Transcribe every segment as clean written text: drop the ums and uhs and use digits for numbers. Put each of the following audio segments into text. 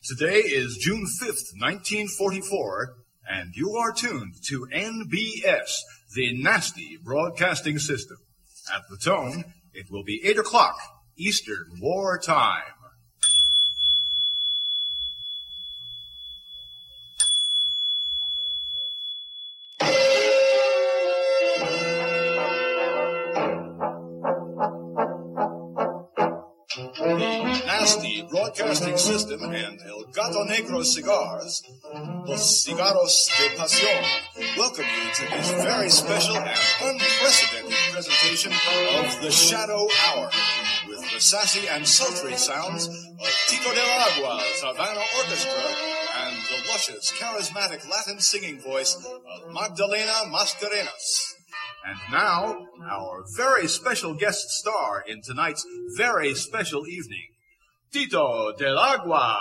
Today is June 5th, 1944, and you are tuned to NBS, the Nasty Broadcasting System. At the tone, it will be 8 o'clock Eastern War Time. Nasty Broadcasting System and El Gato Negro Cigars, Los Cigarros de Pasión, welcome you to this very special and unprecedented presentation of The Shadow Hour, with the sassy and sultry sounds of Tito del Agua's Havana Orchestra and the luscious, charismatic Latin singing voice of Magdalena Mascarenas. And now, our very special guest star in tonight's very special evening, Tito del Agua.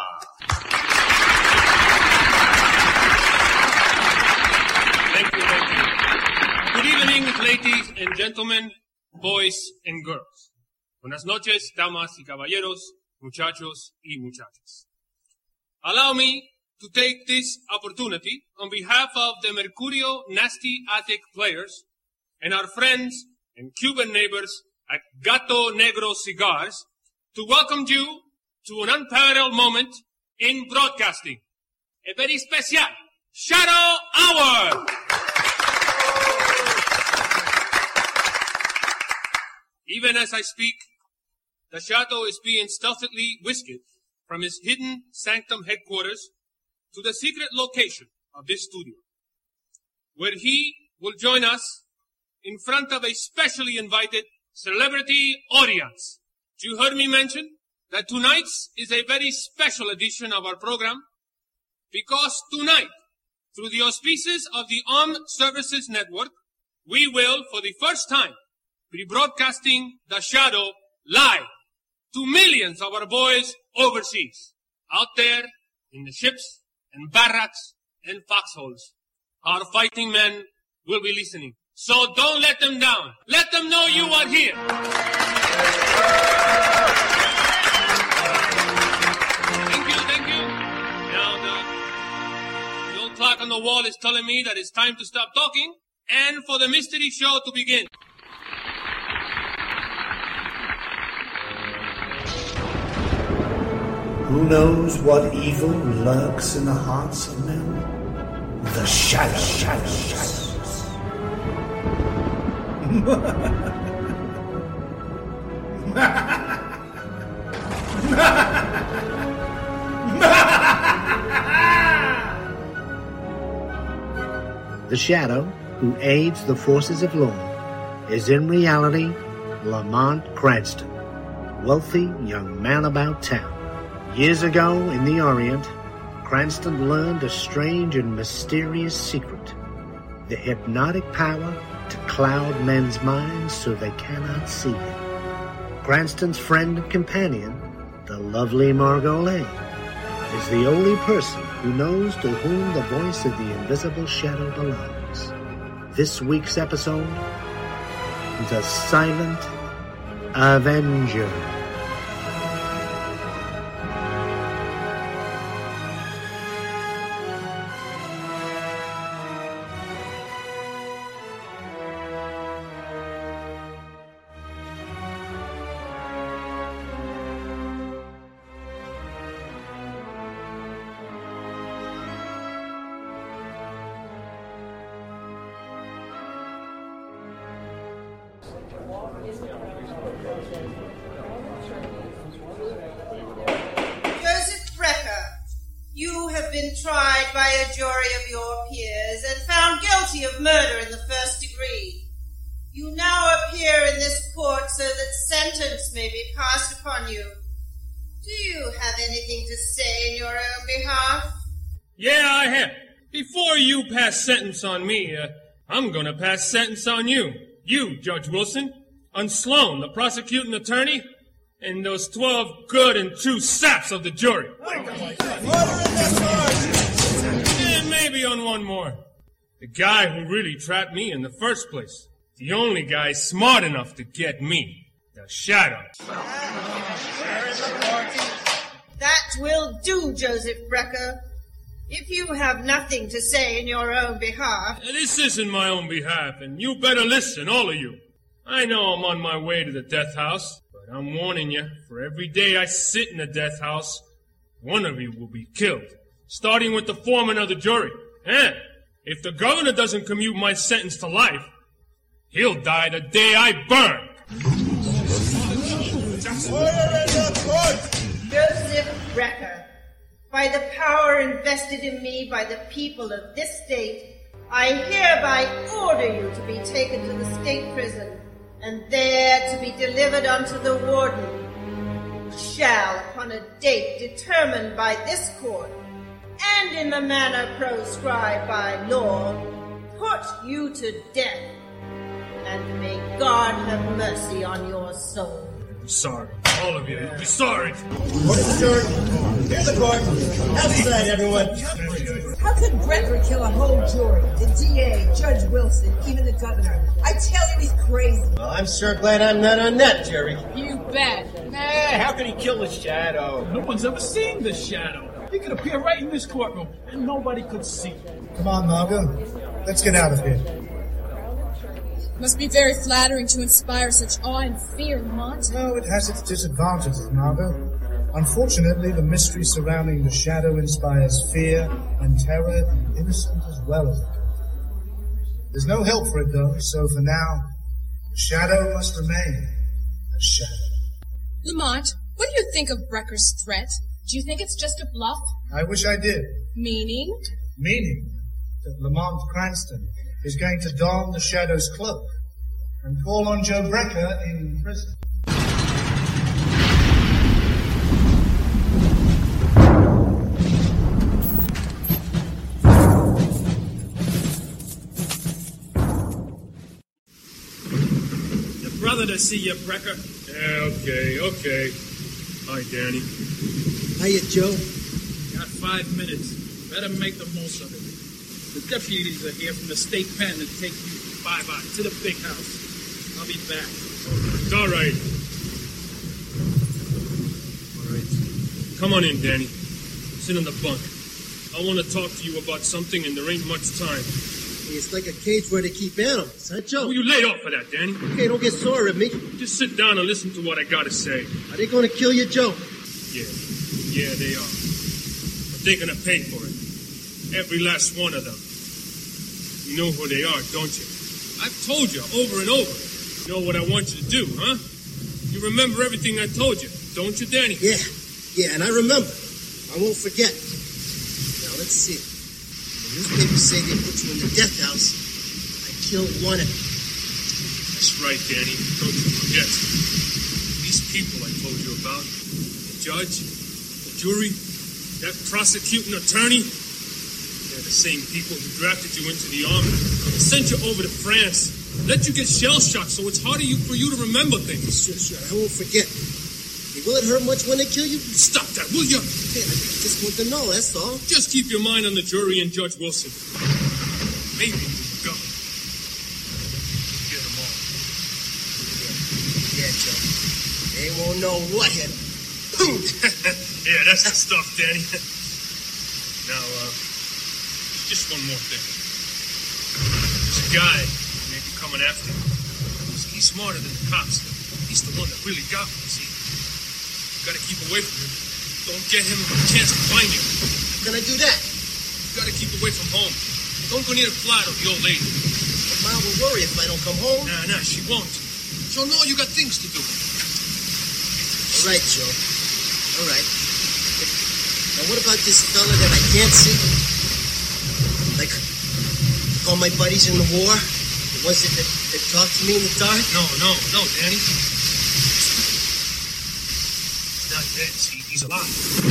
Thank you. Good evening, ladies and gentlemen, boys and girls. Buenas noches, damas y caballeros, muchachos y muchachas. Allow me to take this opportunity on behalf of the Mercurio Nasty Attic players and our friends and Cuban neighbors at Gato Negro Cigars to welcome you to an unparalleled moment in broadcasting. A very special Shadow Hour! Even as I speak, the Shadow is being stealthily whisked from his hidden sanctum headquarters to the secret location of this studio, where he will join us in front of a specially invited celebrity audience. You heard me mention that tonight's is a very special edition of our program because tonight, through the auspices of the Armed Services Network, we will, for the first time, be broadcasting The Shadow live to millions of our boys overseas, out there in the ships and barracks and foxholes. Our fighting men will be listening. So don't let them down. Let them know you are here. Thank you. Now the old clock on the wall is telling me that it's time to stop talking and for the mystery show to begin. Who knows what evil lurks in the hearts of men? The Shadow. The Shadow, who aids the forces of law, is in reality Lamont Cranston, wealthy young man about town. Years ago in the Orient, Cranston learned a strange and mysterious secret, the hypnotic power to cloud men's minds so they cannot see him. Cranston's friend and companion, the lovely Margot Lane, is the only person who knows to whom the voice of the invisible shadow belongs. This week's episode, The Silent Avenger. Joseph Brecker, you have been tried by a jury of your peers and found guilty of murder in the first degree. You now appear in this court so that sentence may be passed upon you. Do you have anything to say in your own behalf? Yeah, I have. Before you pass sentence on me, I'm gonna pass sentence on you. You, Judge Wilson, on Sloan, the prosecuting attorney, and those 12 good and true saps of the jury. And maybe on one more. The guy who really trapped me in the first place. The only guy smart enough to get me. The Shadow. That will will do, Joseph Brecker. If you have nothing to say in your own behalf... This isn't my own behalf, and you better listen, all of you. I know I'm on my way to the death house, but I'm warning you, for every day I sit in the death house, one of you will be killed, starting with the foreman of the jury. And if the governor doesn't commute my sentence to life, he'll die the day I burn. Joseph Brecker, by the power invested in me by the people of this state, I hereby order you to be taken to the state prison and there to be delivered unto the warden, who shall, upon a date determined by this court, and in the manner prescribed by law, put you to death, and may God have mercy on your soul. I'm sorry. All of you. You'll be sorry. Order adjourned. Here's the court. Outside, everyone. How could Brecker kill a whole jury? The DA, Judge Wilson, even the governor. I tell you, he's crazy. Well, I'm sure glad I'm not on that jury. You bet. How can he kill the Shadow? No one's ever seen the Shadow. He could appear right in this courtroom, and nobody could see him. Come on, Margot. Let's get out of here. Must be very flattering to inspire such awe and fear, Lamont. No, it has its disadvantages, Margot. Unfortunately, the mystery surrounding the Shadow inspires fear and terror in the innocent as well as the guilty. There's no help for it, though, so for now, the Shadow must remain a shadow. Lamont, what do you think of Brecker's threat? Do you think it's just a bluff? I wish I did. Meaning? Meaning that Lamont Cranston is going to don the Shadow's cloak and call on Joe Brecker in prison. Your brother to see you, Brecker. Yeah, okay. Hi, Danny. Hiya, Joe. Got 5 minutes. Better make the most of it. The deputies are here from the state pen to take you bye-bye to the big house. I'll be back. It's all right. All right. Come on in, Danny. Sit on the bunk. I want to talk to you about something, and there ain't much time. It's like a cage where they keep animals, huh, Joe? Will you lay off of that, Danny? Okay, don't get sore at me. Just sit down and listen to what I got to say. Are they going to kill you, Joe? Yeah, they are. But they're going to pay for it. Every last one of them. You know who they are, don't you? I've told you over and over. You know what I want you to do, huh? You remember everything I told you, don't you, Danny? Yeah, and I remember. I won't forget. Now, let's see. The newspapers say they put you in the death house. I killed one of them. That's right, Danny. Don't you forget. These people I told you about, the judge, the jury, that prosecuting attorney, they're the same people who drafted you into the army, sent you over to France, let you get shell-shocked so it's harder for you to remember things. Sure, I won't forget. Hey, will it hurt much when they kill you? Stop that, will you? Hey, I just want to know, that's all. Just keep your mind on the jury and Judge Wilson. Maybe the governor. Get them all. Yeah, Joe. They won't know what hit them. Yeah, that's the stuff, Danny. Now, just one more thing. There's a guy who may be coming after you. He's smarter than the cops. He's the one that really got me, see? You gotta keep away from him. Don't get him a chance to find you. How can I do that? You gotta keep away from home. Don't go near the flat of the old lady. But Ma will worry if I don't come home. Nah, she won't. She'll know you got things to do. All right, Joe. All right. Now, what about this fella that I can't see? Like all my buddies in the war? The ones that talk to me in the dark? No, Danny. He's not dead, see? He's alive.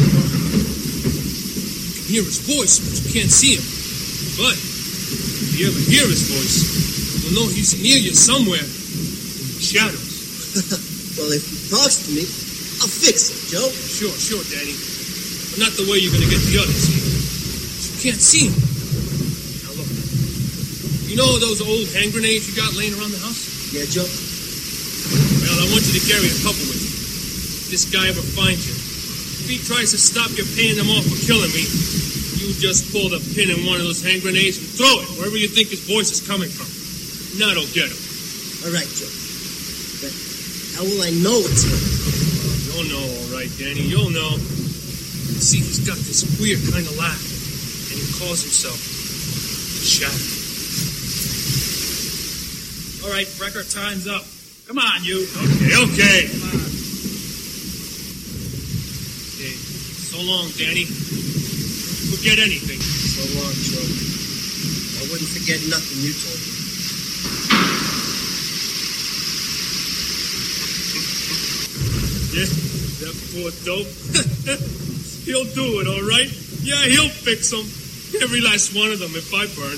You can hear his voice, but you can't see him. But if you ever hear his voice, you'll know he's near you somewhere in the shadows. Well, if he talks to me, I'll fix it, Joe. Sure, Danny. But not the way you're going to get the others. You can't see him. Now, look. You know those old hand grenades you got laying around the house? Yeah, Joe? Well, I want you to carry a couple with you. If this guy ever finds you, If he tries to stop you paying him off for killing me, you just pull the pin in one of those hand grenades and throw it wherever you think his voice is coming from. Now don't get him. All right, Joe. But how will I know it's him? You'll know, all right, Danny. You'll know. See, he's got this weird kind of laugh, and he calls himself the Shadow. All right, Brecker, time's up. Come on, you. Okay. Come on. Okay. So long, Danny. Don't forget anything. So long, Joe. I wouldn't forget nothing you told me. Yeah, that poor dope. He'll do it, all right? Yeah, he'll fix them. Every last one of them if I burn.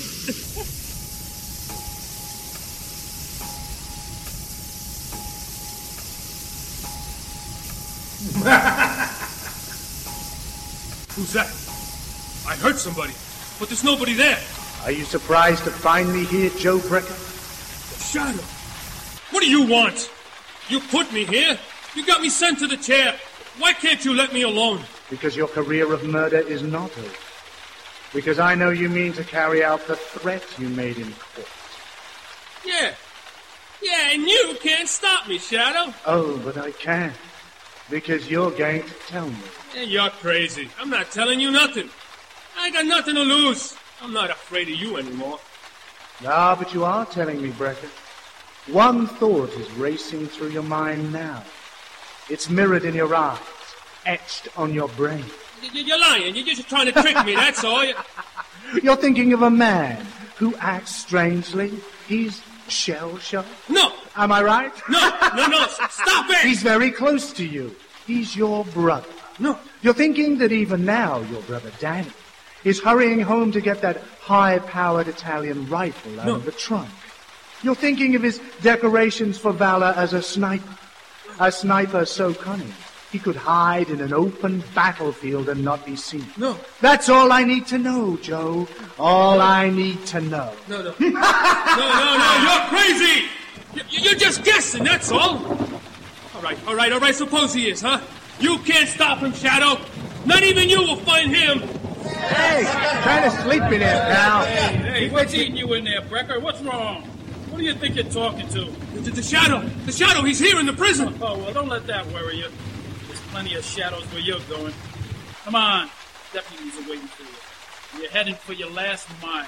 Who's that? I heard somebody, but there's nobody there. Are you surprised to find me here, Joe Brecker? The Shadow. What do you want? You put me here. You got me sent to the chair. Why can't you let me alone? Because your career of murder is not over. Because I know you mean to carry out the threat you made in court. Yeah, and you can't stop me, Shadow. Oh, but I can. Because you're going to tell me. Yeah, you're crazy. I'm not telling you nothing. I got nothing to lose. I'm not afraid of you anymore. Ah, but you are telling me, Brecker. One thought is racing through your mind now. It's mirrored in your eyes, etched on your brain. You're lying. You're just trying to trick me, that's all. You're thinking of a man who acts strangely. He's shell-shocked. No. Am I right? No, stop it! He's very close to you. He's your brother. No. You're thinking that even now your brother Danny is hurrying home to get that high-powered Italian rifle out of the trunk. You're thinking of his decorations for valor as a sniper so cunning he could hide in an open battlefield and not be seen. No. That's all I need to know, Joe. All I need to know. No. No, you're crazy! You're just guessing, that's all. All right, suppose he is, huh? You can't stop him, Shadow. Not even you will find him. Hey, trying to sleep in there, pal. Hey, what's eating you in there, Brecker? What's wrong? Who do you think you're talking to? The Shadow, he's here in the prison. Oh, well, don't let that worry you. There's plenty of shadows where you're going. Come on, deputies are waiting for you. You're heading for your last mile.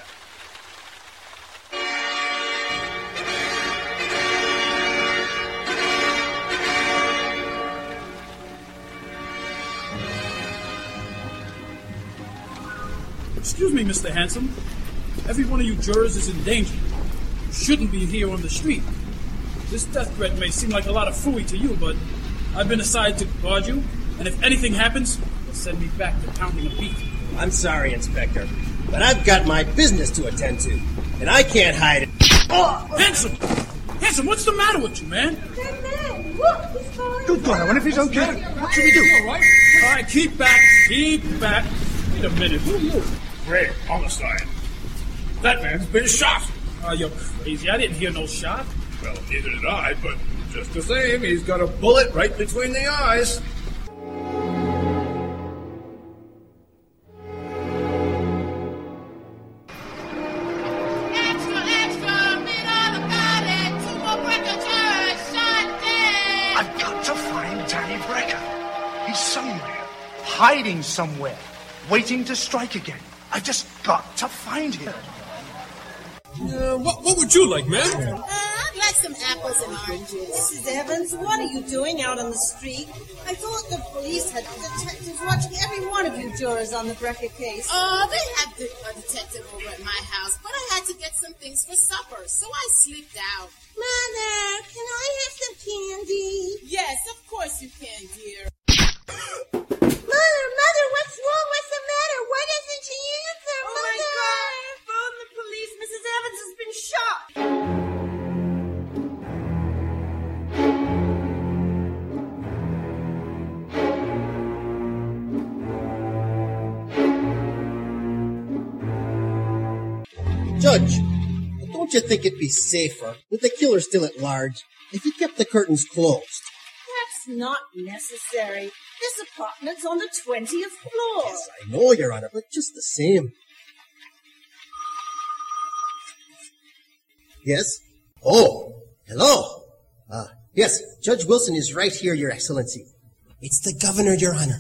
Excuse me, Mr. Handsome. Every one of you jurors is in danger. You shouldn't be here on the street. This death threat may seem like a lot of phooey to you, but I've been assigned to guard you, and if anything happens, they'll send me back to pounding a beat. I'm sorry, Inspector, but I've got my business to attend to, and I can't hide it. Oh! Handsome! Handsome, what's the matter with you, man? That man, look, he's falling. Good God, I wonder if he's okay. What should we do? All right, keep back. Wait a minute, who are you? Grave homicide. That man's been shot. Oh, you're crazy. I didn't hear no shot. Well, neither did I, but just the same, he's got a bullet right between the eyes. Extra, read all about it. 2 more Brecker jurors shot dead. I've got to find Danny Brecker. He's somewhere, hiding somewhere, waiting to strike again. I've just got to find him. What would you like, ma'am? I'd like some apples and oranges. Mrs. Evans, what are you doing out on the street? I thought the police had detectives watching every one of you jurors on the Brecker case. Oh, they have a detective over at my house, but I had to get some things for supper, so I slipped out. Mother, can I have some candy? Yes, of course you can, dear. Mother, what's wrong? What's the matter? Why doesn't she answer, Oh, Mother? my God. Phone the police. Mrs. Evans has been shot. Judge, don't you think it'd be safer, with the killer still at large, if you kept the curtains closed? That's not necessary. This apartment's on the 20th floor. Yes, I know, Your Honor, but just the same. Yes? Oh, hello. Yes, Judge Wilson is right here, Your Excellency. It's the governor, Your Honor.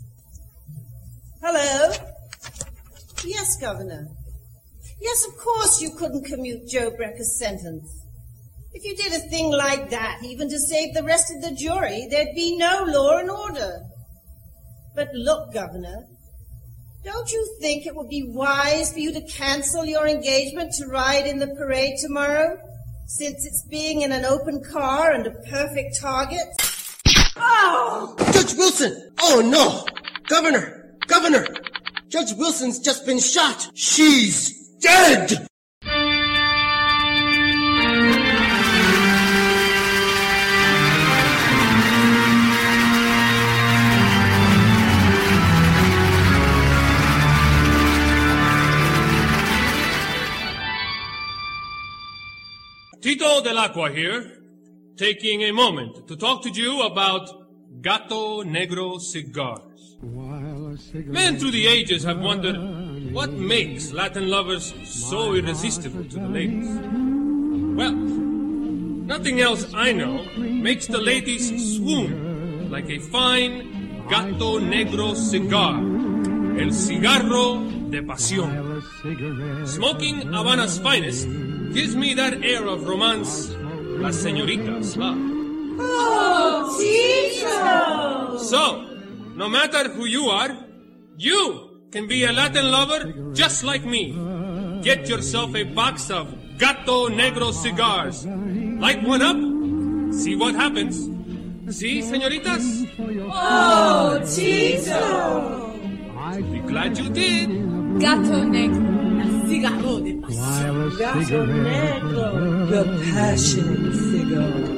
Hello? Yes, Governor. Yes, of course you couldn't commute Joe Brecker's sentence. If you did a thing like that, even to save the rest of the jury, there'd be no law and order. But look, Governor, don't you think it would be wise for you to cancel your engagement to ride in the parade tomorrow, since it's being in an open car and a perfect target? Oh! Judge Wilson! Oh, no! Governor! Judge Wilson's just been shot! She's dead! Tito del Aqua here, taking a moment to talk to you about Gato Negro cigars. Men through the ages have wondered what makes Latin lovers so irresistible to the ladies. Well, nothing else I know makes the ladies swoon like a fine Gato Negro cigar, el cigarro de pasión. Smoking Havana's finest gives me that air of romance las señoritas love. Oh, Tito! So, no matter who you are, you can be a Latin lover just like me. Get yourself a box of Gato Negro cigars. Light one up, see what happens. See, señoritas? Oh, Tito! I'll be glad you did. Gato Negro, el cigarro de pasión. Gato Negro, the passionate cigar.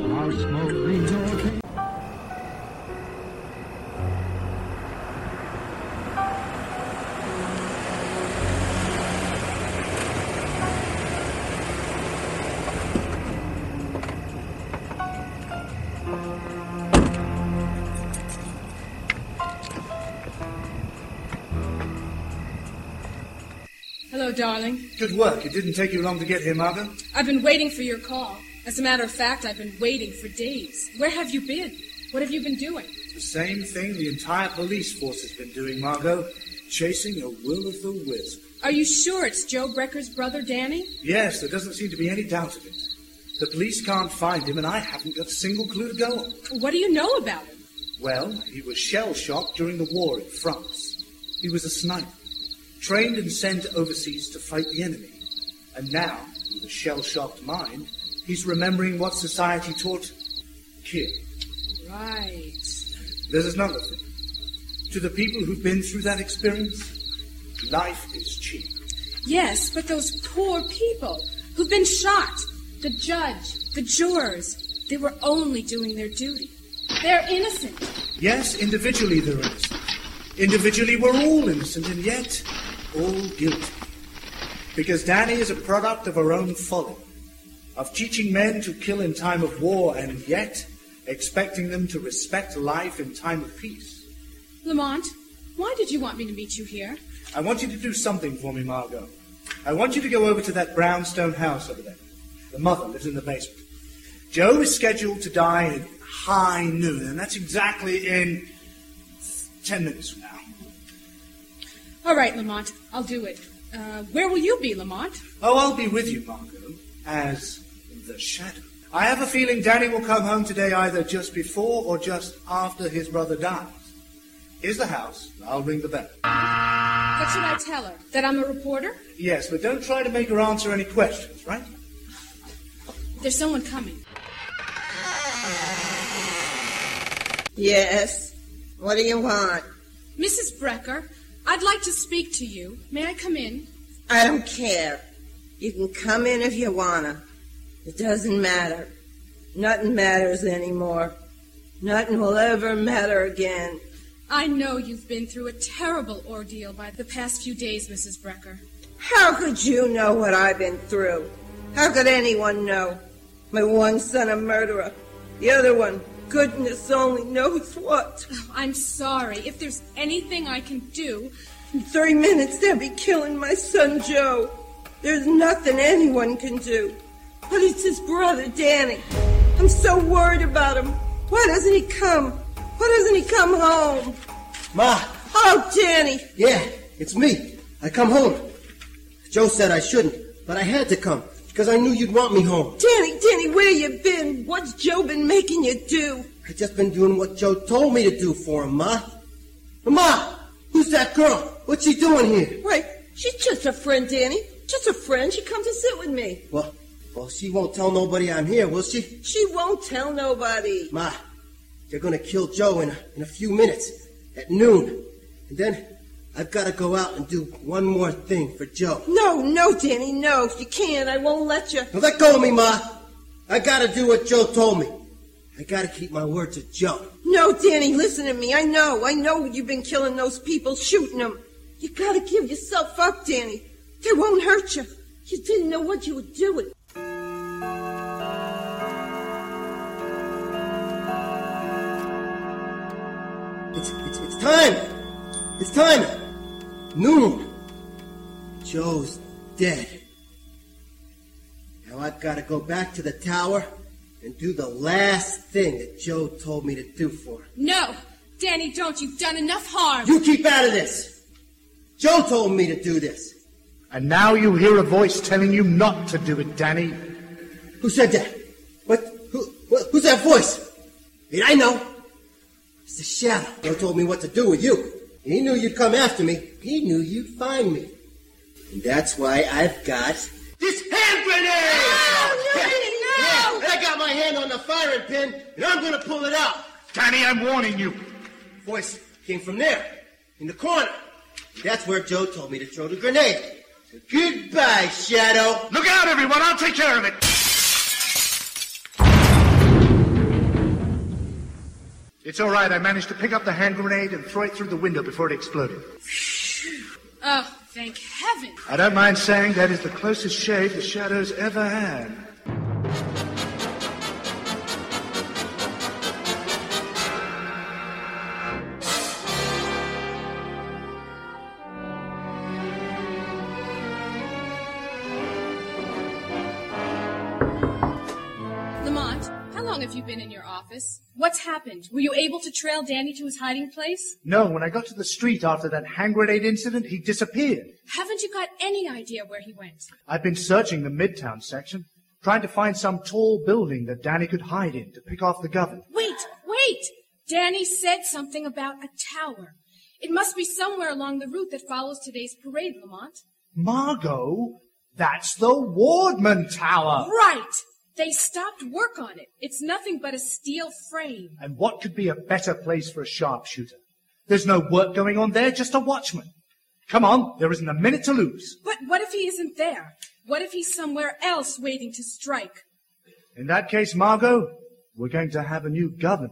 Hello, darling. Good work. It didn't take you long to get here, Margot. I've been waiting for your call. As a matter of fact, I've been waiting for days. Where have you been? What have you been doing? The same thing the entire police force has been doing, Margot. Chasing a will-o'-the-wisp. Are you sure it's Joe Brecker's brother, Danny? Yes, there doesn't seem to be any doubt of it. The police can't find him, and I haven't got a single clue to go on. What do you know about him? Well, he was shell-shocked during the war in France. He was a sniper, trained and sent overseas to fight the enemy. And now, with a shell-shocked mind, he's remembering what society taught kill. Right. There's another thing. To the people who've been through that experience, life is cheap. Yes, but those poor people who've been shot, the judge, the jurors, they were only doing their duty. They're innocent. Yes, individually they're innocent. Individually we're all innocent, and yet all guilty. Because Danny is a product of her own folly, of teaching men to kill in time of war, and yet expecting them to respect life in time of peace. Lamont, why did you want me to meet you here? I want you to do something for me, Margot. I want you to go over to that brownstone house over there. The mother lives in the basement. Joe is scheduled to die at high noon, and that's exactly in 10 minutes from now. All right, Lamont, I'll do it. Where will you be, Lamont? Oh, I'll be with you, Margot, as the Shadow. I have a feeling Danny will come home today either just before or just after his brother dies. Here's the house. I'll ring the bell. What should I tell her? That I'm a reporter? Yes, but don't try to make her answer any questions, right? There's someone coming. Yes? What do you want? Mrs. Brecker, I'd like to speak to you. May I come in? I don't care. You can come in if you wanna. It doesn't matter. Nothing matters anymore. Nothing will ever matter again. I know you've been through a terrible ordeal by the past few days, Mrs. Brecker. How could you know what I've been through? How could anyone know? My one son a murderer. The other one goodness only knows what. Oh, I'm sorry. If there's anything I can do... In 3 minutes, they'll be killing my son, Joe. There's nothing anyone can do. But it's his brother, Danny. I'm so worried about him. Why doesn't he come? Why doesn't he come home? Ma! Oh, Danny! Yeah, it's me. I come home. Joe said I shouldn't, but I had to come, because I knew you'd want me home. Danny, where you been? What's Joe been making you do? I just been doing what Joe told me to do for him, Ma. Ma! Who's that girl? What's she doing here? Right, she's just a friend, Danny. Just a friend. She come to sit with me. Well, she won't tell nobody I'm here, will she? She won't tell nobody. Ma, they're gonna kill Joe in a few minutes, at noon. And then I've got to go out and do one more thing for Joe. No, Danny, no. You can't. I won't let you. Now let go of me, Ma. I got to do what Joe told me. I got to keep my word to Joe. No, Danny, listen to me. I know you've been killing those people, shooting them. You got to give yourself up, Danny. They won't hurt you. You didn't know what you were doing. It's time. It's time. Noon. Joe's dead. Now I've got to go back to the tower and do the last thing that Joe told me to do for him. No! Danny, don't. You've done enough harm. You keep out of this. Joe told me to do this. And now you hear a voice telling you not to do it, Danny. Who said that? Who's that voice? I know. It's the Shadow. Joe told me what to do with you. He knew you'd come after me. He knew you'd find me. And that's why I've got this hand grenade! No! I got my hand on the firing pin, and I'm going to pull it out. Danny, I'm warning you. Voice came from there, in the corner. And that's where Joe told me to throw the grenade. So goodbye, Shadow. Look out, everyone. I'll take care of it. It's all right. I managed to pick up the hand grenade and throw it through the window before it exploded. Oh, thank heaven. I don't mind saying that is the closest shave the Shadow's ever had. Have you been in your office? What's happened? Were you able to trail Danny to his hiding place? No, when I got to the street after that hand grenade incident, he disappeared. Haven't you got any idea where he went? I've been searching the Midtown section, trying to find some tall building that Danny could hide in to pick off the governor. Wait! Danny said something about a tower. It must be somewhere along the route that follows today's parade, Lamont. Margot, that's the Wardman Tower. Right! They stopped work on it. It's nothing but a steel frame. And what could be a better place for a sharpshooter? There's no work going on there, just a watchman. Come on, there isn't a minute to lose. But what if he isn't there? What if he's somewhere else waiting to strike? In that case, Margot, we're going to have a new governor.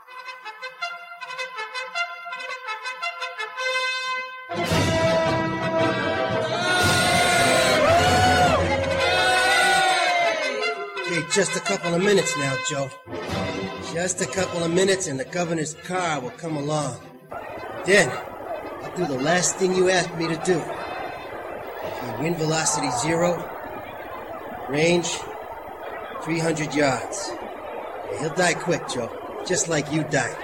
Just a couple of minutes now, Joe. Just a couple of minutes and the governor's car will come along. Then, I'll do the last thing you asked me to do. Wind velocity 0, range 300 yards. He'll die quick, Joe, just like you died.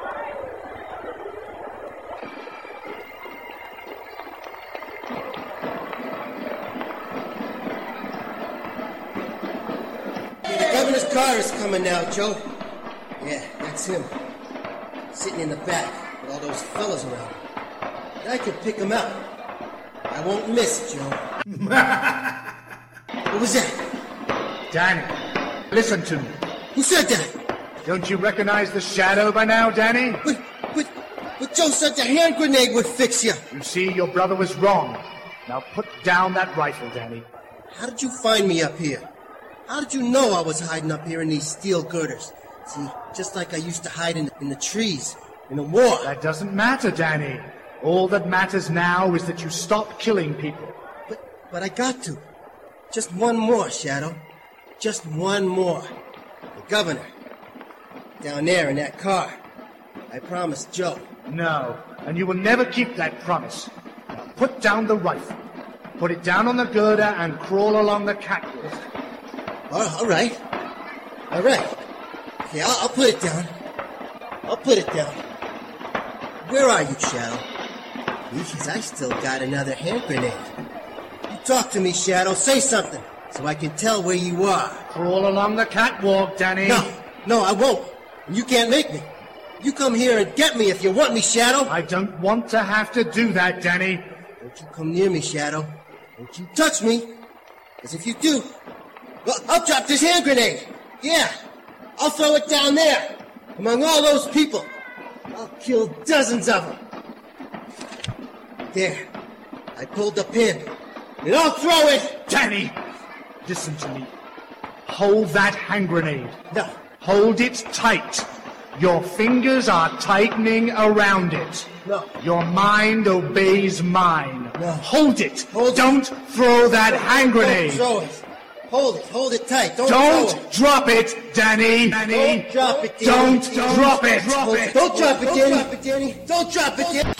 The car is coming now, Joe. Yeah, that's him. Sitting in the back with all those fellas around him. And I can pick him out. I won't miss, Joe. What was that? Danny, listen to me. Who said that? Don't you recognize the Shadow by now, Danny? But Joe said the hand grenade would fix you. You see, your brother was wrong. Now put down that rifle, Danny. How did you find me up here? How did you know I was hiding up here in these steel girders? See, just like I used to hide in the trees, in the war. That doesn't matter, Danny. All that matters now is that you stop killing people. But I got to. Just one more, Shadow. Just one more. The governor. down there in that car. I promised Joe. No, and you will never keep that promise. Now put down the rifle. Put it down on the girder and crawl along the catwalk. All right. All right. Okay, I'll put it down. I'll put it down. Where are you, Shadow? Because I still got another hand grenade. You talk to me, Shadow. Say something so I can tell where you are. Crawl along the catwalk, Danny. No, I won't. You can't make me. You come here and get me if you want me, Shadow. I don't want to have to do that, Danny. Don't you come near me, Shadow. Don't you touch me. Because if you do, well, I'll drop this hand grenade. Yeah, I'll throw it down there among all those people. I'll kill dozens of them. There, I pulled the pin, and I'll throw it. Danny, listen to me. Hold that hand grenade. No. Hold it tight. Your fingers are tightening around it. No. Your mind obeys mine. No. Hold it. Hold Don't throw that hand grenade. Don't throw it. Hold it tight. Don't throw it. Drop it, Danny. Don't drop it, Danny. Don't drop it. Don't drop it, Danny. Don't drop it, Danny.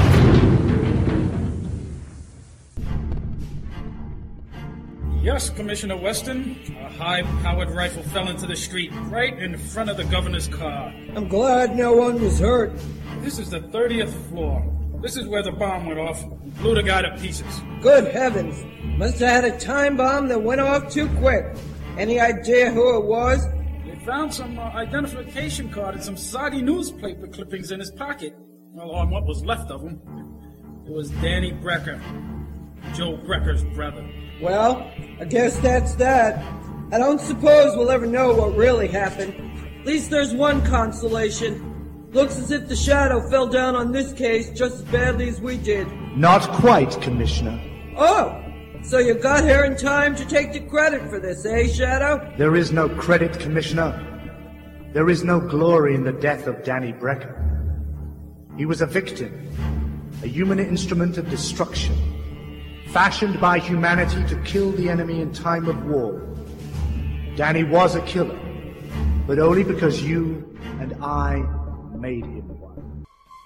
Yes, Commissioner Weston. A high-powered rifle fell into the street right in front of the governor's car. I'm glad no one was hurt. This is the 30th floor. This is where the bomb went off and blew the guy to pieces. Good heavens. Must have had a time bomb that went off too quick. Any idea who it was? They found some identification card and some soggy newspaper clippings in his pocket. Well, on what was left of him. It was Danny Brecker, Joe Brecker's brother. Well, I guess that's that. I don't suppose we'll ever know what really happened. At least there's one consolation. Looks as if the Shadow fell down on this case just as badly as we did. Not quite, Commissioner. Oh, so you got here in time to take the credit for this, eh, Shadow? There is no credit, Commissioner. There is no glory in the death of Danny Brecker. He was a victim, a human instrument of destruction, fashioned by humanity to kill the enemy in time of war. Danny was a killer, but only because you and I made him one.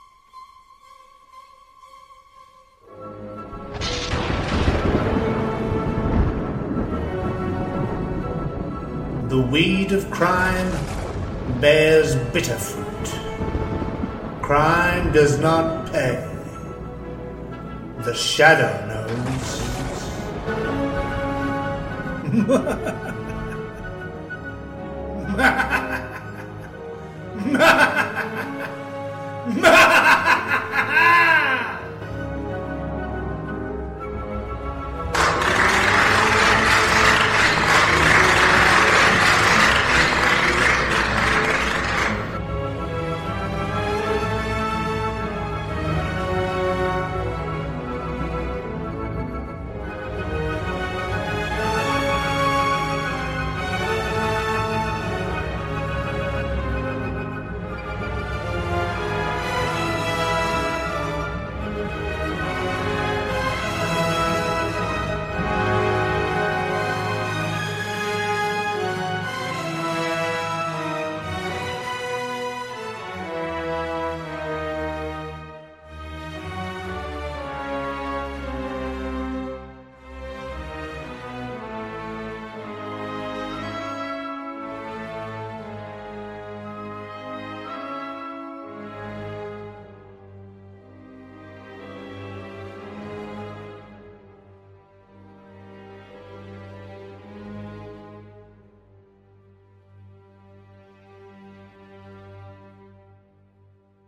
The weed of crime bears bitter fruit. Crime does not pay. The Shadow knows.